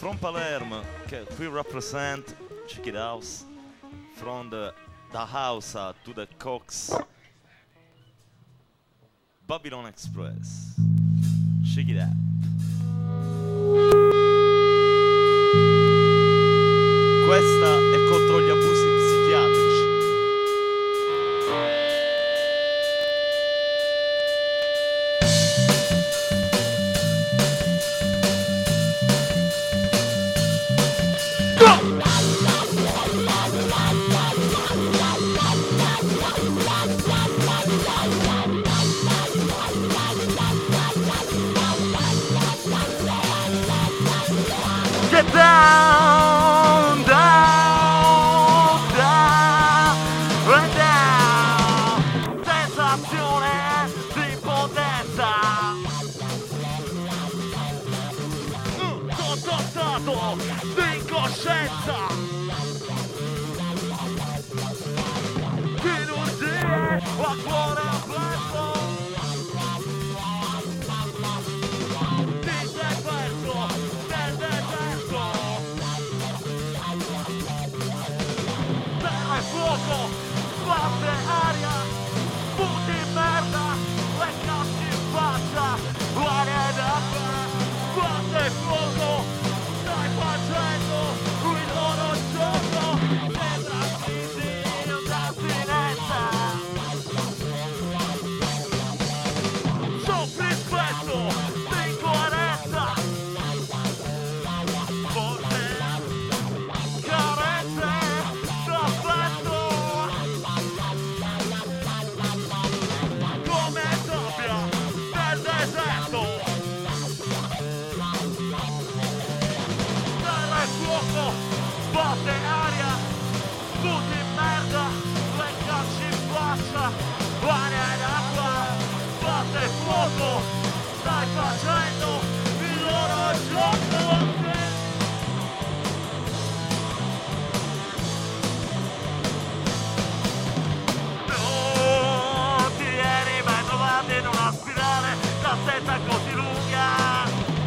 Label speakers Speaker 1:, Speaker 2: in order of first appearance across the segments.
Speaker 1: from Palermo, we represent, check it out, from the house to the Cox, Babylon Express, check it out. Questa è contro gli abusi psichiatrici. Get down, down, down, right down. Sensazione di impotenza. Contattato di incoscienza. Chirurgie a cuore aperto. Ti sei perso nel deserto. Terra e fuoco, parte aria, butti merda, le cazzi in faccia, aria d'acqua, parte fuoco, stai facendo il loro gioco, sembra crisi d'astinenza. Soffri spesso di incoerenza, forse carenze d'affetto, come sabbia nel deserto. Terra e fuoco, batte aria, butti merda, le cacci in faccia, aria ed acqua, batte fuoco, stai facendo il loro gioco. Non ti eri mai trovato in una spirale, cassetta così lunga.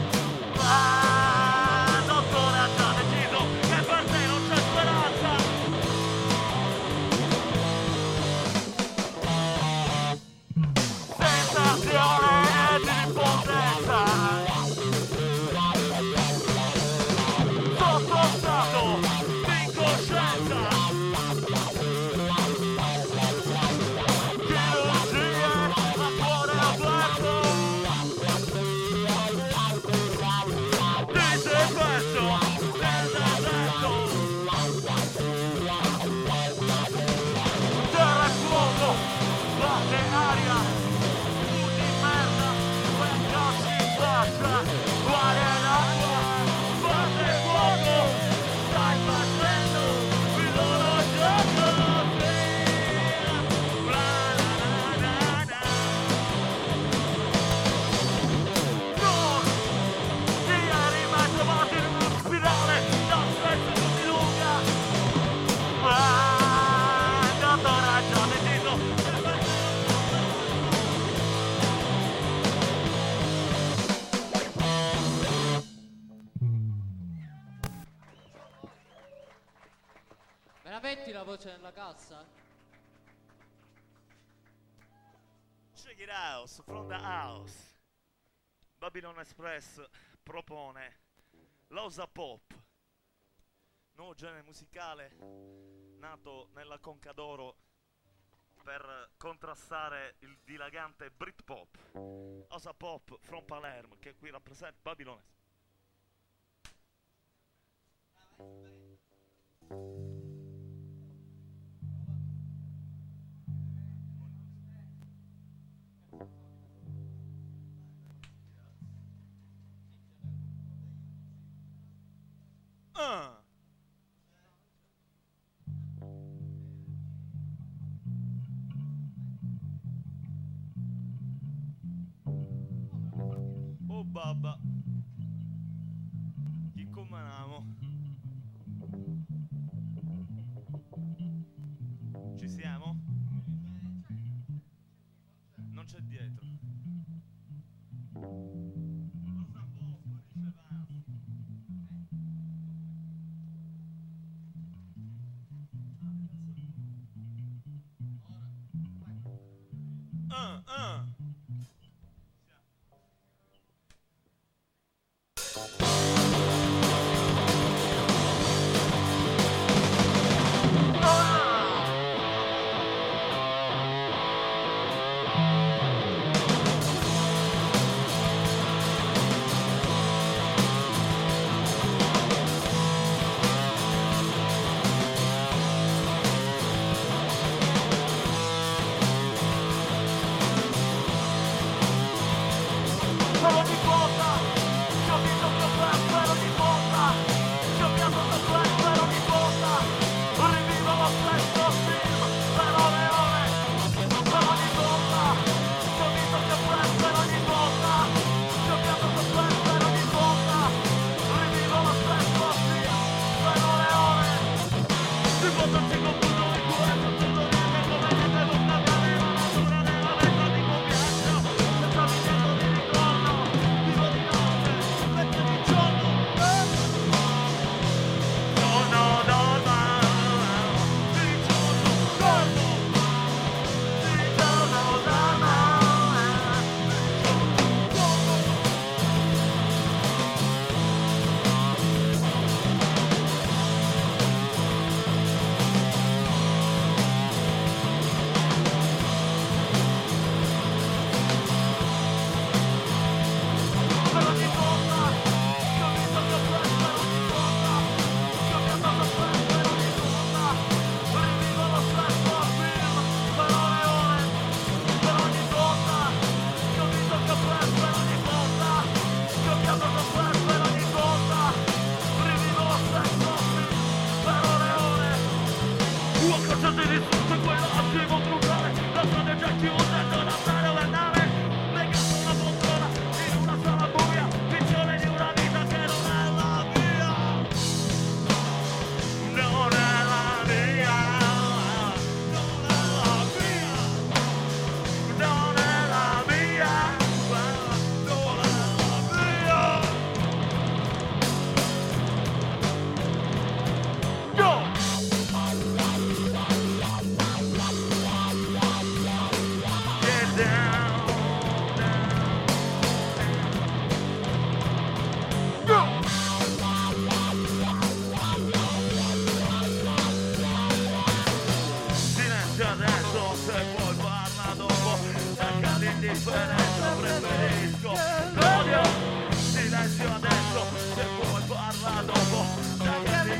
Speaker 1: Ma il dottore ha già deciso che per te non c'è speranza. Sensazione di impotenza. Sotto stato di incoscienza. Chirurgie a cuore aperto. Ti sei perso nel deserto. Terra e fuoco, batte aria, butti merda, quei cazzi in faccia, aria ed acqua, batte fuoco, stai facendo il loro gioco. Non ti eri mai trovato in una spirale d'aspetto così lunga. Ma il dottore ha già deciso che per te
Speaker 2: Me la metti la voce nella cassa?
Speaker 1: Check it out, from the house. Babylon Express propone l'Osa Pop, nuovo genere musicale nato nella Conca d'Oro per contrastare il dilagante Britpop. Osa Pop from Palermo, che qui rappresenta Babylon Express. Oh babba, chi comaniamo? Ci siamo? Non c'è dietro. Cosa poco dicevamo?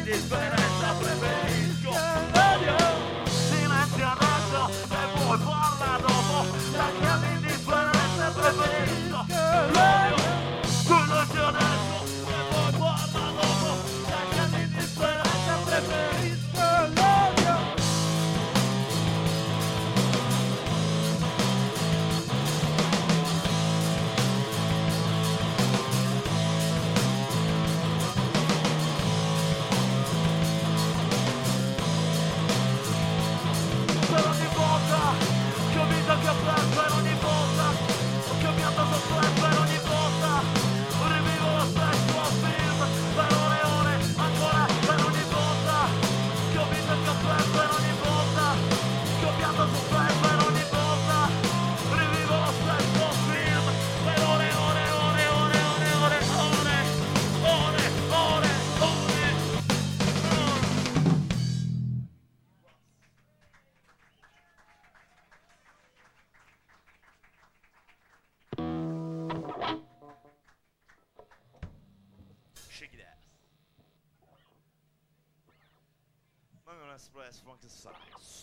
Speaker 1: indifferenza preferisco l'odio. Silenzio adesso e vuoi parla dopo, lasciami indifferenza preferisco l'odio. Silenzio adesso e vuoi parla dopo, lasciami indifferenza preferisco l'odio. Per ogni volta che ho vinto, che ho perso, per ogni volta che ho pianto, sofferto, per ogni volta rivivo lo stesso film per ore e ore ancora, per ogni volta che ho vinto, che ho perso, per ogni volta che ho pianto, sofferto, per ogni volta rivivo lo stesso film per ore e ore e ore e ore e ore e ore ore ore ore. Shake it ass. Mango Express from the sides.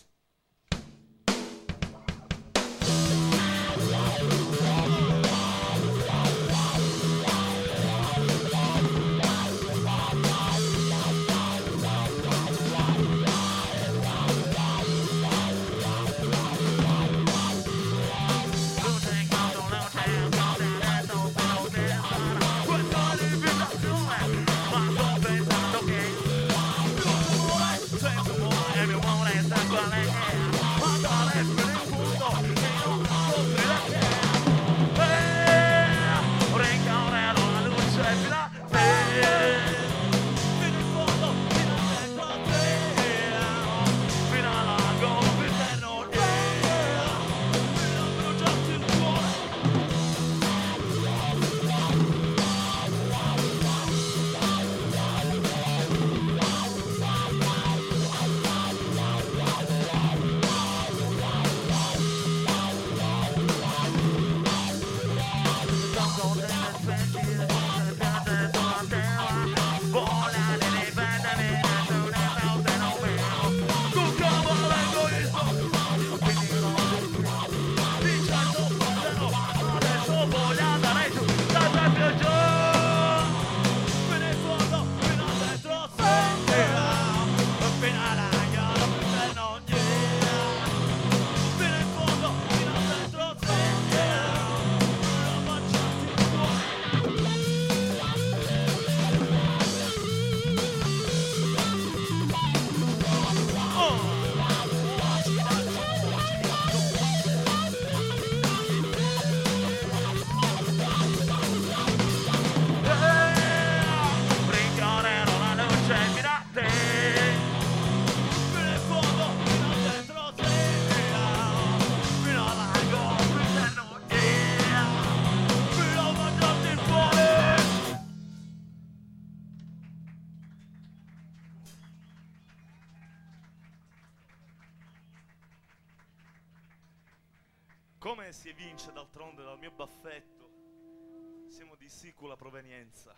Speaker 1: Come si evince d'altronde dal mio baffetto, siamo di sicula provenienza.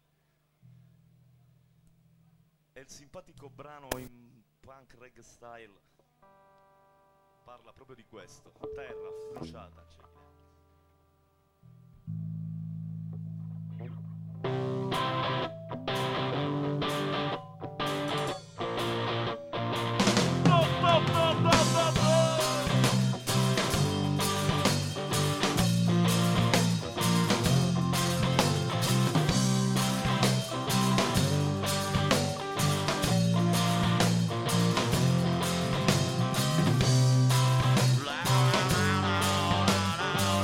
Speaker 1: E il simpatico brano in punk reggae style parla proprio di questo. Terra bruciata, cioè. La la la la la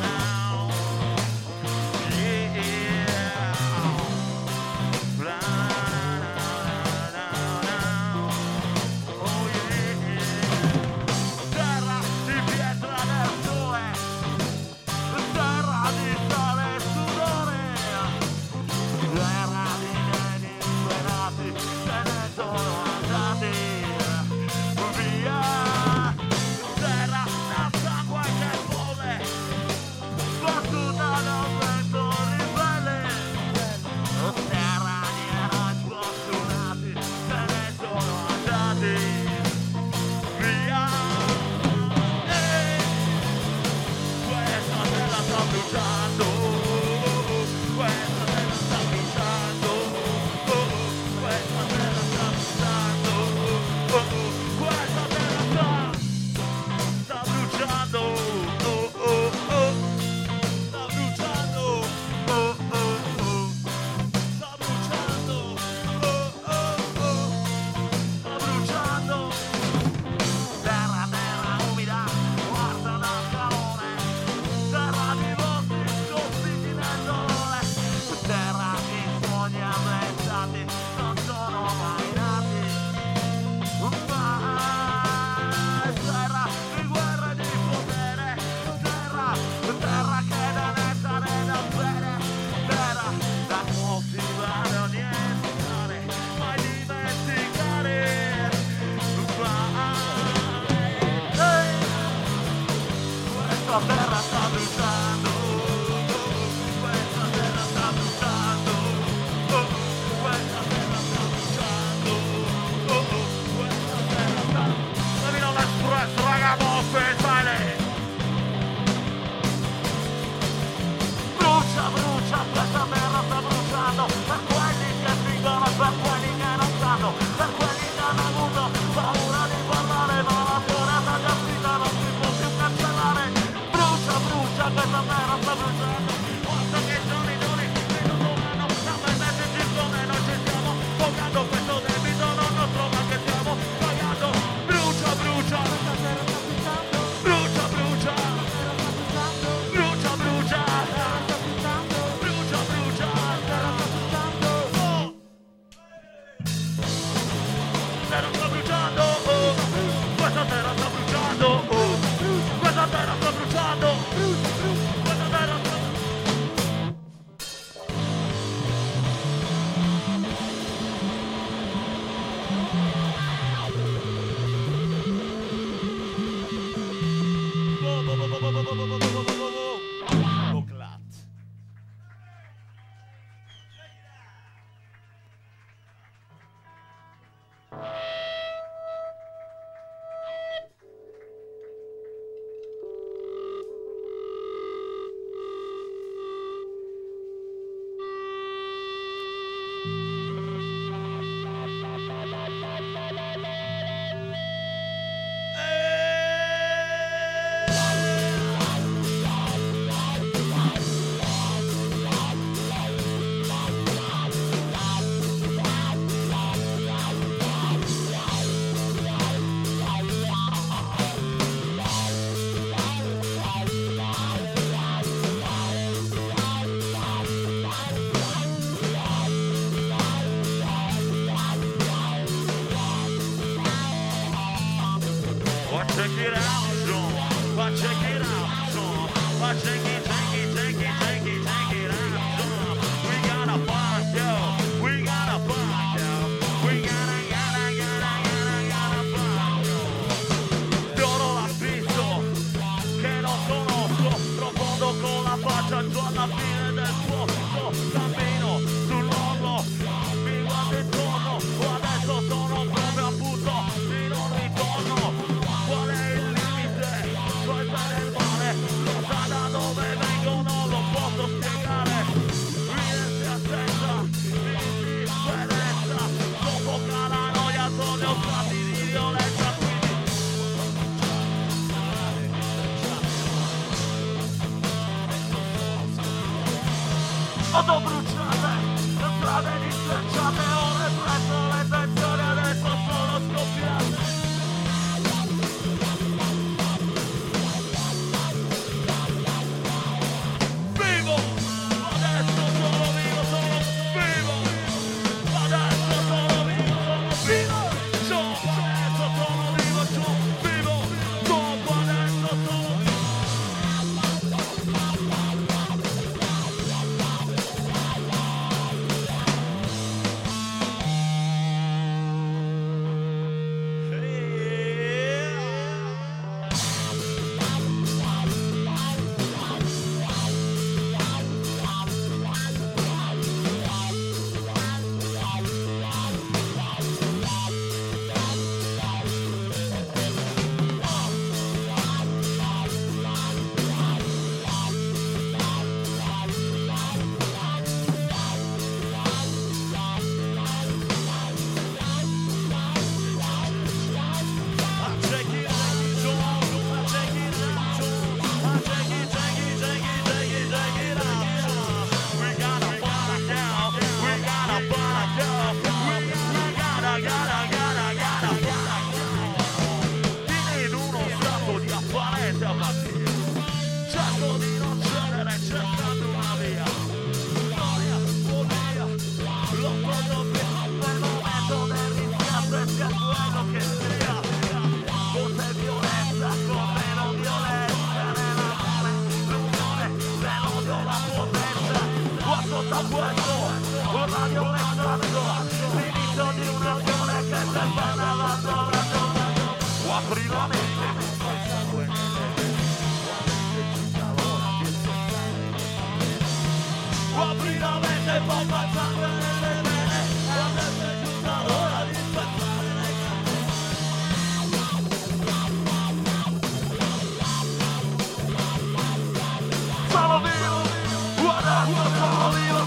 Speaker 1: check it out, ma check it out, ma check it out, we gotta find you, we gotta find you, we gotta find you. Fioro l'affisso, che non conosco, profondo con la faccia giù alla fine del posto, cammino sull'orlo, mi guardo intorno, adesso sono proprio a punto di non ritorno. Qual è il limite? Tra il bene e il male, lo sa da dove vengo, non lo posso spiegare. Ridersi a senza, indifferenza, soffoca la noia, sono stati di violenza, quindi auto bruciate, le strade distracciate, ho represso le tensioni, adesso sono scoppiate. Vivo, adesso sono vivo, sono vivo, adesso sono vivo, sono adesso sono vivo, dopo adesso sono vivo. Cerco di non cedere, cercando una via. Storia, follia, lo voglio via. Nel momento del rimpianto e sia quello che sia. Forse violenza con meno violenza nell'amore, l'unione dell'odio, la potenza. Guardo da questo, un radio estratto, l'inizio di un'azione che sembra nell'altro. Apri la mente, apri la mente e poi passare nelle vene, adesso è giunta l'ora di spezzare le gambe. Sono vivo, adesso sono vivo,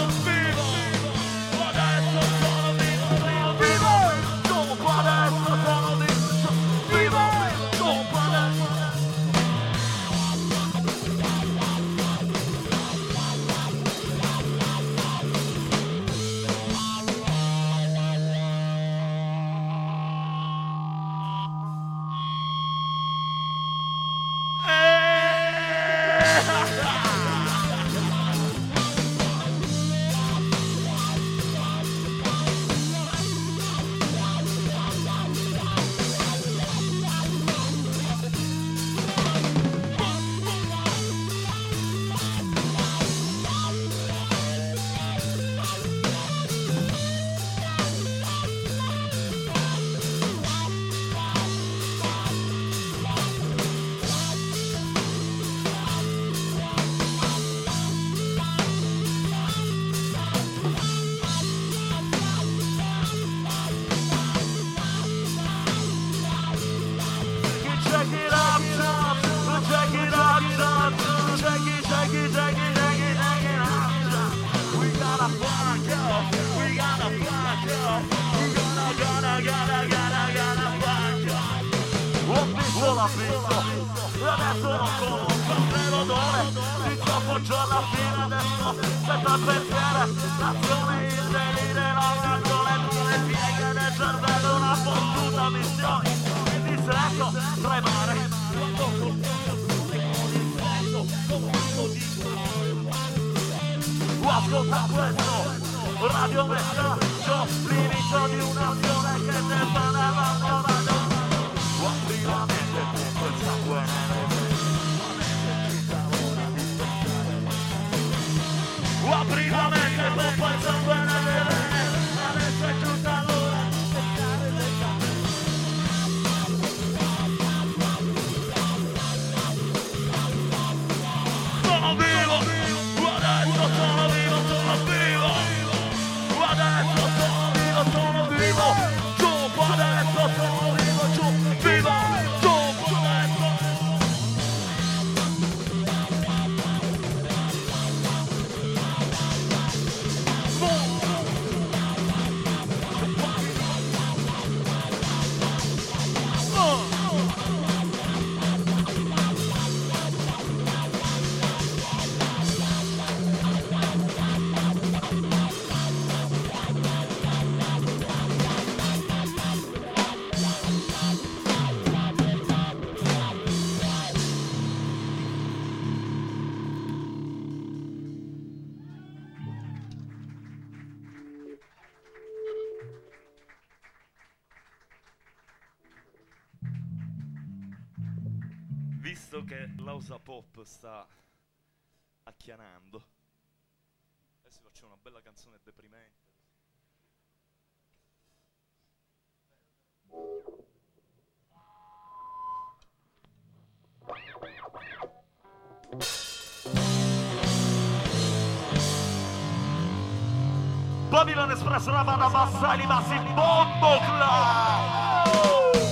Speaker 1: adesso sono vivo, dopo adesso sono vivo, dopo adesso. Adesso non conosco l'odore di troppo già alla fine, adesso senza il pensiero, l'azione, il delire, la ragione, tutte le pieghe del cervello, una fottuta missione, il distretto, tremare, quando colpisco con il senso, comunque dico. Ascolta questo, radio messaggio, l'inizio di un'azione che sembra nella radio. Apri la mente. visto che l'Ausa Pop sta acchianando, adesso faccio una bella canzone deprimente. Babylon Express, Ravana Bassali, Bassi, Bombo Club!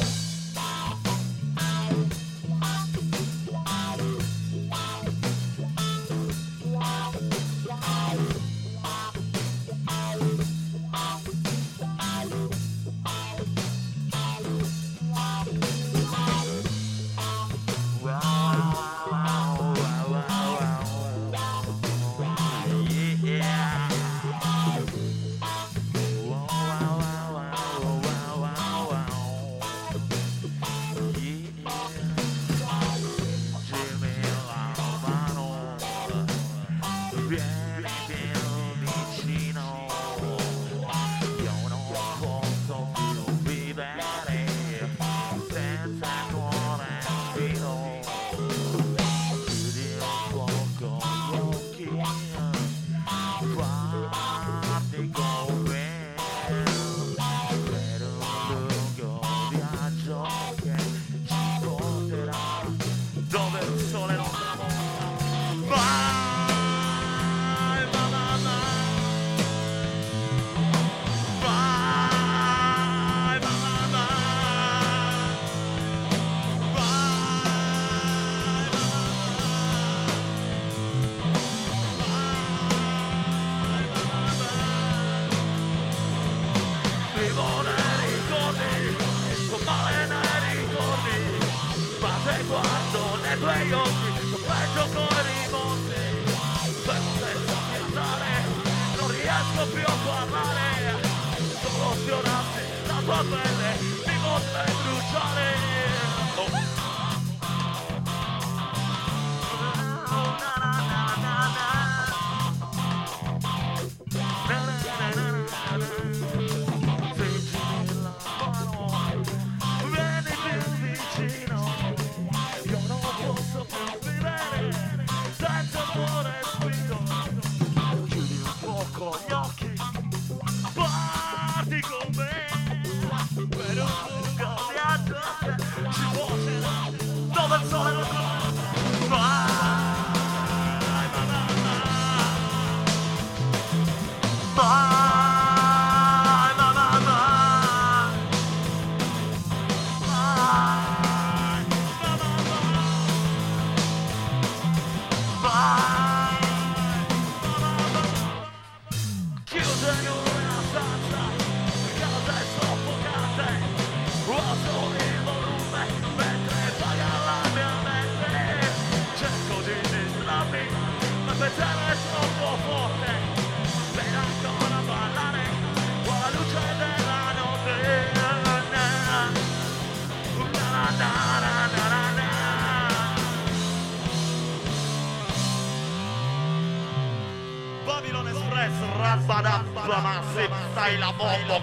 Speaker 1: Stai la bomba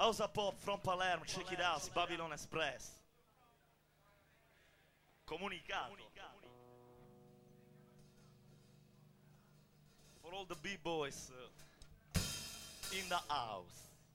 Speaker 1: House of Pop from Palermo, check it out, Babylon Express. Comunicato. For all the B-boys in the house.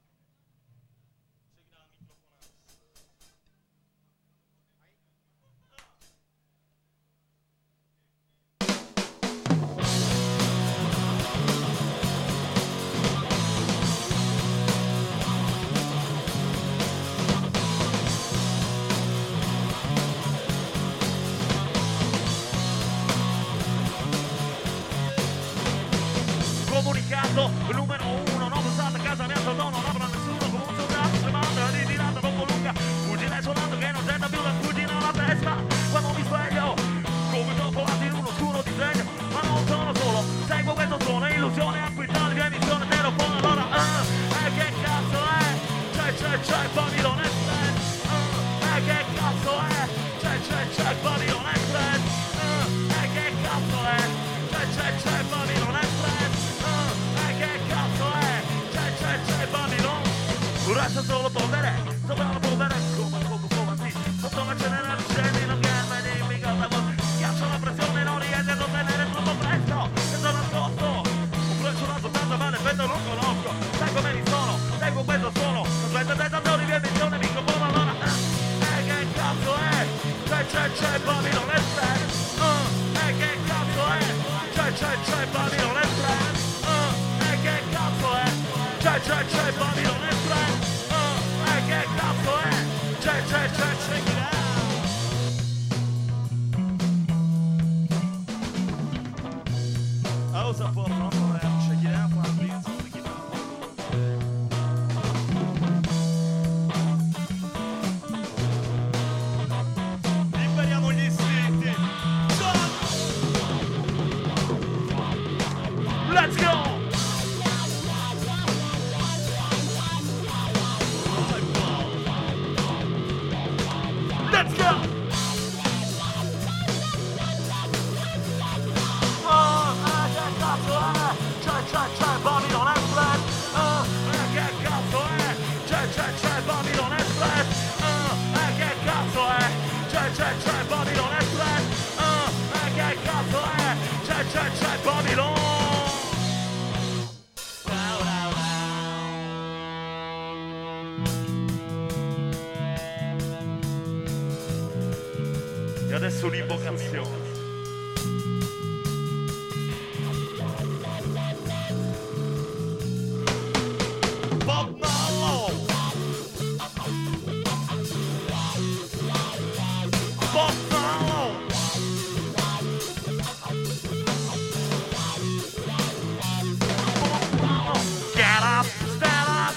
Speaker 1: Comunicato numero 1, non usate a casa mia, non apra nessuno come un soldato, tremando di tirata troppo lunga, fuggine suonando che non senta più la fuggine alla testa, quando mi sveglio, come dopo in un oscuro disegno, ma non sono solo, seguo questo suono, illusione, acquistare via missione, telefono, allora, che cazzo è? C'è, Babylon Express, che cazzo è? C'è, Babylon Express, che cazzo è? C'è, Babylon Express. Che cazzo è? C'è Babylon. Resta solo polvere, sopra la polvere, come sì. Sotto la cenere scendi, non chiama dimmi cosa vuoi. Schiaccio la pressione, non riesco a ottenere troppo presto. E sono nascosto, ho preso una soltanto ma l'effetto non conosco. Sai come mi sono, seguo questo suono. Aspetta, tentatori, via missione, mi compongo allora. Che cazzo è? C'è Babylon Express. Che cazzo è? C'è Babylon Express. Che cazzo è? C'è Babylon Express. Che cazzo è? C'è check it out. House of Pop from Palermo, check it out, one please, check it out. Liberiamo gli istinti. Let's go! Let's go! Che cazzo è? C'è Babylon Express. Che cazzo è? C'è Babylon Express. Che cazzo è? C'è Babylon Express. Che cazzo è? C'è Babylon. E adesso un'invocazione. Bob Marley. Bob Marley. Get up, stand up.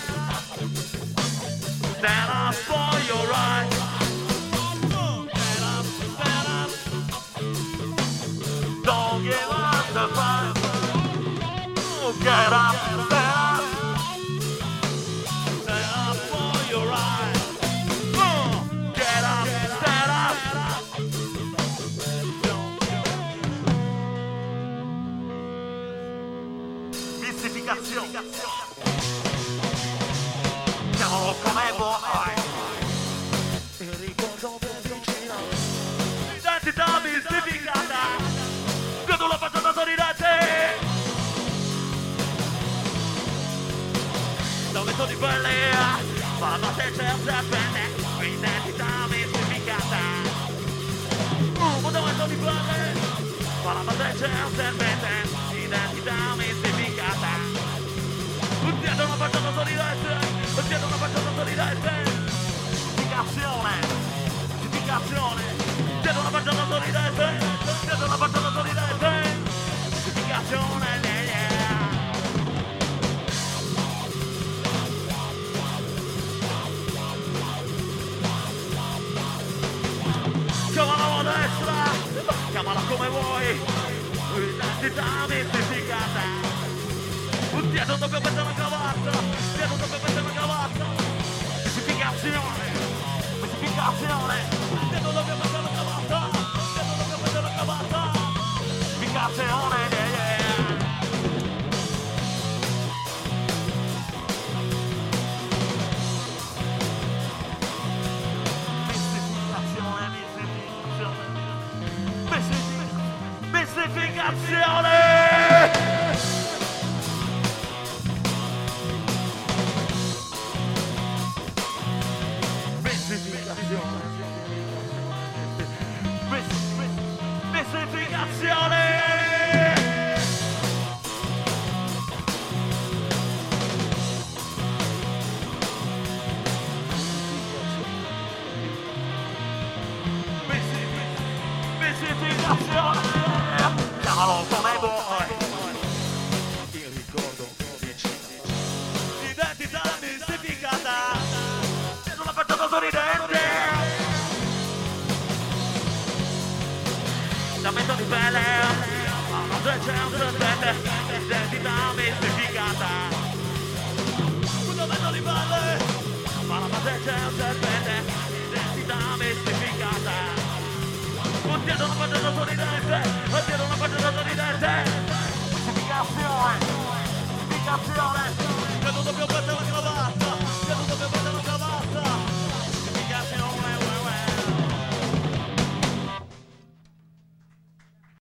Speaker 1: Stand up for your right. Don't give up the fight. Get up, stand up. Stand up for your right. Get up, stand up. Mistificazione. Chiamalo come vuoi. E ricordo per vicino. Identità mistificata. Vedo la faccia da sorridente. Dove sono di quelle ma da te c'è un serpente. Identità mistificata. Ma dove sono di quelle ma da te c'è un serpente. Identità mistificata. Dietro una faccia da sorridente. Dietro una faccia da sorridente. Mistificazione. Mistificazione. Dietro una faccia da sorridente. Dietro una faccia da sorridente. Mistificazione. Chiamala a destra, chiamala come vuoi. Identità mistificata. Dietro un doppio petto una cravatta. Dietro un doppio petto una cravatta. Mistificazione. Mistificazione. Dietro un doppio petto una cravatta. Dietro un doppio petto una cravatta. Mistificazione. Chiamalo come vuoi. Il ricordo identità mistificata, c'è una facciata sorridente, da metto di pelle, ma c'è un serpente, identità mistificata, da metto di pelle, ma c'è un serpente, identità mistificata. Dietro una faccia sorridente, dietro una faccia sorridente. Mistificazione, mistificazione.